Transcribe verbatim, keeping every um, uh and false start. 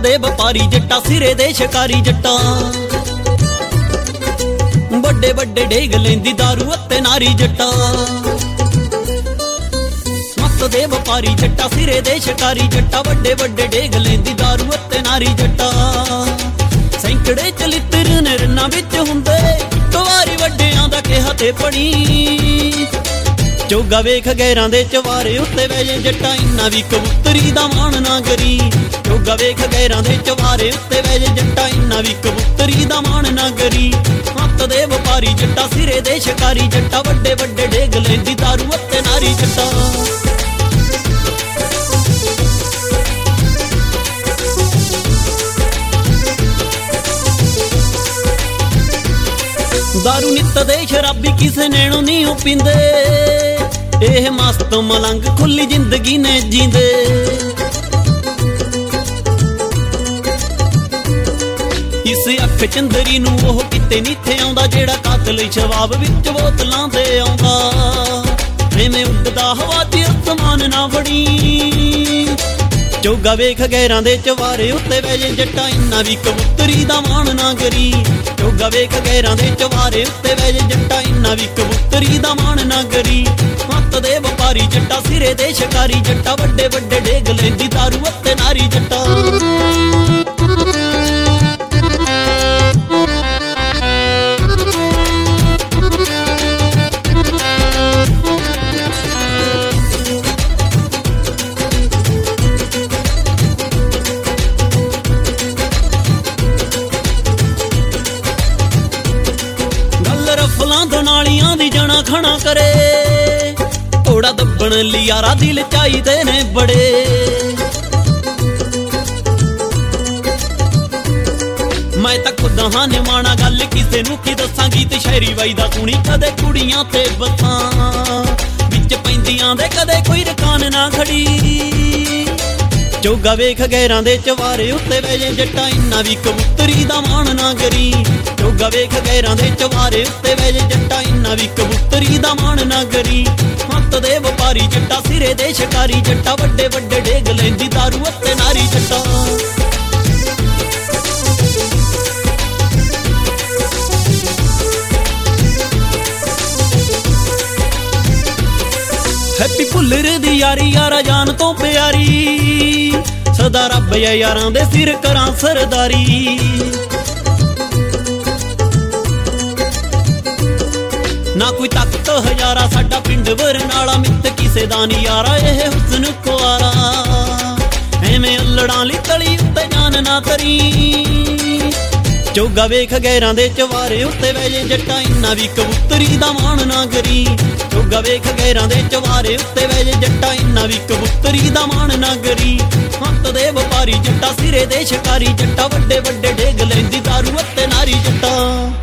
ਦੇ ਵਪਾਰੀ ਜੱਟਾ ਸਿਰੇ ਦੇ ਸ਼ਿਕਾਰੀ ਜੱਟਾ ਵੱਡੇ ਵੱਡੇ ਡੇਗ ਲੈਂਦੀ ਦਾਰੂ ਅਤੇ ਨਾਰੀ ਜੱਟਾ ਮੱਤ ਦੇ ਵਪਾਰੀ ਜੱਟਾ ਸਿਰੇ ਦੇ ਸ਼ਿਕਾਰੀ ਜੱਟਾ ਵੱਡੇ ਵੱਡੇ ਡੇਗ ਲੈਂਦੀ ਦਾਰੂ ਅਤੇ ਨਾਰੀ ਜੱਟਾ ਸੈਂਕੜੇ ਚਲਿੱਤਰ ਨਿਰਨਾਂ ਵਿੱਚ ਹੁੰਦੇ ਕੁਵਾਰੀ ਵੱਡਿਆਂ ਦਾ ਕਿਹਾ ਤੇ ਪੜੀ ਚੋਗਾ ਵੇਖ ਗੈਰਾਂ ਦੇ ਚਵਾਰੇ ਉੱਤੇ ਵੈਜੇ ਜੱਟਾ ਇੰਨਾ ਵੀ ਕਬੂਤਰੀ ਦਾ ਮਾਣ ਨਾ ਕਰੀ ਚੋਗਾ ਵੇਖ ਗੈਰਾਂ ਦੇ ਚਵਾਰੇ ਉੱਤੇ ਵੈਜੇ ਜੱਟਾ ਇੰਨਾ ਵੀ ਕਬੂਤਰੀ ਦਾ ਮਾਣ ਨਾ ਕਰੀ ਹੱਥ ਦੇ ਵਪਾਰੀ ਜੱਟਾ ਸਿਰੇ ਦੇ ਸ਼ਿਕਾਰੀ ਜੱਟਾ ਵੱਡੇ ਵੱਡੇ ਡੇਗ ਲੈਂਦੀ ਦਾਰੂ ਅਤੇ ਨਾਰੀ ਜੱਟਾ ਦਾਰੂ ਨਿੱਤ ਦੇ ਸ਼ਰਾਬੀ ਕਿਸੇ ਨੈਣੋਂ ਨਹੀਂ ਉਹ ਪੀਂਦੇ ਇਹ ਮਸਤ ਮਲੰਗ ਖੁੱਲੀ ਜ਼ਿੰਦਗੀ ਨੇ ਜੀਂਦੇ ਇਸ ਅੱਖ ਚੰਦਰੀ ਨੂੰ ਉਹ ਕਿਤੇ ਨੀਥੇ ਆਉਂਦਾ ਜਿਹੜਾ ਕਾਤਲ ਸ਼ਵਾਬ ਵਿੱਚ ਬੋਤਲਾਂ ਤੇ ਆਉਂਦਾ ਐਵੇਂ ਉੱਡਦਾ ਹਵਾ 'ਚ ਅਸਮਾਨ ਨਾ ਫੜੀ ਚੋਗਾ ਵੇਖ ਗੈਰਾਂ ਦੇ ਚਵਾਰੇ ਉੱਤੇ ਵੈਜੇ ਜੱਟਾ ਇੰਨਾ ਵੀ ਕਬੂਤਰੀ ਦਾ ਮਾਣ ਨਾ ਕਰੀ ਚੋਗਾ ਵੇਖ ਗੈਰਾਂ ਦੇ ਚਵਾਰੇ ਉੱਤੇ ਵੈਜੇ ਜੱਟਾ ਇੰਨਾ ਵੀ ਕਬੂਤਰੀ ਦਾ ਮਾਣ ਨਾ ਕਰੀ ਹੱਥ ਦੇ ਵਪਾਰੀ ਜੱਟਾ ਸਿਰੇ ਦੇ ਸ਼ਿਕਾਰੀ ਜੱਟਾ ਵੱਡੇ ਵੱਡੇ ਡੇਗ ਲੈਂਦੀ ਦਾਰੂ ਅਤੇ ਨਾਰੀ ਜੱਟਾ ਰਫਲਾਂ ਤੋਂ ਨਾਲੀਆਂ ਦੀ ਜਣਾ ਖਣਾ ਕਰੇ ਘੋੜਾ ਦੱਬਣ ਲਈ ਯਾਰਾ ਦਿਲ ਚਾਹੀਦੇ ਨੇ ਬੜੇ ਮੈਂ ਤਾਂ ਖੁਦ ਹਾਂ ਨਿਮਾਣਾ ਗੱਲ ਕਿਸੇ ਨੂੰ ਕੀ ਦੱਸਾਂ ਗੀਤ ਸ਼ਾਇਰੀ ਬਾਈ ਦਾ ਸੁਣੀ ਕਦੇ ਕੁੜੀਆਂ ਤੇ ਬੱਸਾਂ ਵਿੱਚ ਪੈਂਦੀਆਂ ਦੇ ਕਦੇ ਕੋਈ ਰਕਾਨ ਨਾ ਖੜੀ ਚੋਗਾ ਵੇਖ ਗੈਰਾਂ ਦੇ ਚਵਾਰੇ ਉੱਤੇ ਵੈਜੇ ਜੱਟਾ ਇੰਨਾ ਵੀ ਕਬੂਤਰੀ ਦਾ ਮਾਣ ਨਾ ਕਰੀ ਚੋਗਾ ਵੇਖ ਗੈਰਾਂ ਦੇ ਚਵਾਰੇ ਉੱਤੇ ਵੈਜੇ ਜੱਟਾ ਇੰਨਾ ਵੀ ਕਬੂਤਰੀ ਦਾ ਮਾਣ ਨਾ ਕਰੀ ਹੱਥ ਦੇ ਵਪਾਰੀ ਜੱਟਾ ਸਿਰੇ ਦੇ ਸ਼ਿਕਾਰੀ ਜੱਟਾ ਵੱਡੇ ਵੱਡੇ ਡੇਗ ਲੈਂਦੀ ਦਾਰੂ ਅਤੇ ਨਾਰੀ ਜੱਟਾ ਹੈਪੀ ਭੁੱਲਰ ਦੀ ਯਾਰੀ ਯਾਰਾ ਜਾਨ ਤੋਂ ਪਿਆਰੀ ਸਦਾ ਰੱਬ ਆ ਯਾਰਾਂ ਦੇ ਸਿਰ ਕਰਾਂ ਸਰਦਾਰੀ ਨਾ ਕੋਈ ਤਾਕਤ ਹਜ਼ਾਰਾ ਸਾਡਾ ਪਿੰਡ ਬਰਨਾਲਾ ਮਿੱਤ ਕਿਸੇ ਦਾ ਨੀ ਯਾਰਾ ਇਹ ਹੁਸਨ ਕੁਆਰਾ ਐਵੇਂ ਅਲੜਾਂ ਲਈ ਤਲੀ ਉੱਤੇ ਜਾਨ ਨਾ ਤਰੀ ਚੋਗਾ ਵੇਖ ਗੈਰਾਂ ਦੇ ਚਵਾਰੇ ਉੱਤੇ ਵੈਜੇ ਜੱਟਾ ਇੰਨਾ ਵੀ ਕਬੂਤਰੀ ਦਾ ਮਾਣ ਨਾ ਕਰੀ ਚੋਗਾ ਵੇਖ ਗੈਰਾਂ ਦੇ ਚਵਾਰੇ ਉੱਤੇ ਵੈਜੇ ਜੱਟਾ ਇੰਨਾ ਵੀ ਕਬੂਤਰੀ ਦਾ ਮਾਣ ਨਾ ਕਰੀ ਹੱਥ ਦੇ ਵਪਾਰੀ ਜੱਟਾ ਸਿਰੇ ਦੇ ਸ਼ਿਕਾਰੀ ਜੱਟਾ ਵੱਡੇ ਵੱਡੇ ਡੇਗ ਲੈਂਦੀ ਦਾਰੂ ਅਤੇ ਨਾਰੀ ਜੱਟਾ